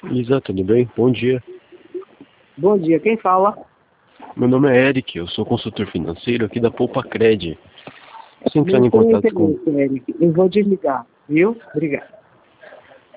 Isa, tudo bem? Bom dia. Bom dia, quem fala? Meu nome é Eric, eu sou consultor financeiro aqui da Poupa Cred. Você entrando Não em tenho contato com... interesse, Eric. Eu vou desligar, viu? Obrigado.